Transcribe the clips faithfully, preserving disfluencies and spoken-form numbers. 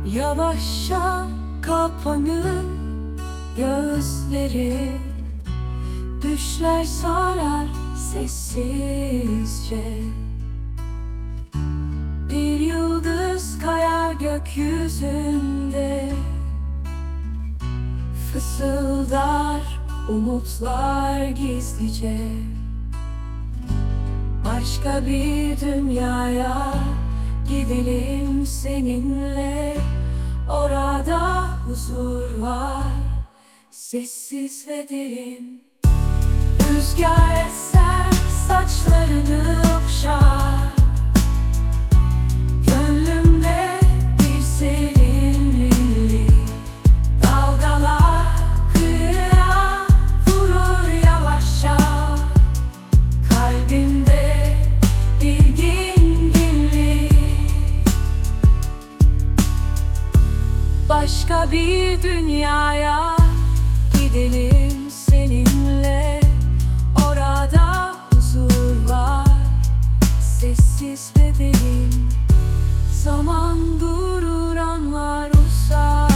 Yavaşça kapanır gözleri, düşler sarar sessizce. Bir yıldız kayar gökyüzünde, fısıldar umutlar gizlice. Başka bir dünyaya gidelim seninle, orada huzur var, sessiz ve derin. Rüzgar eser, saçlarını okşar, gönlümde bir serinlik. Dalgalar kıyıya vurur yavaşça, kalbimde bir dinginlik. Başka bir dünyaya gidelim seninle, orada huzur var, sessiz ve derin. Zaman durur, anlar uzar,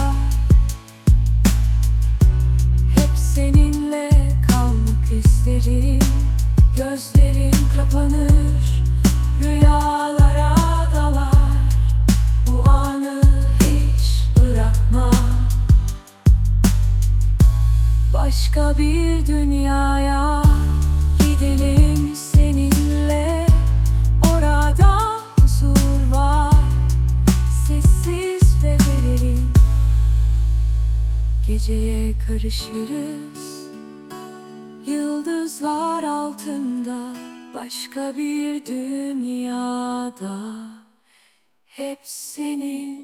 hep seninle kalmak isterim. Gözlerim kapanır, rüyalara dalar, bu anı hiç bırakma. Başka bir dünyaya gidelim seninle, orada huzur var, sessiz ve derin. Geceye karışırız, yıldızlar altında, başka bir dünyada, hep senin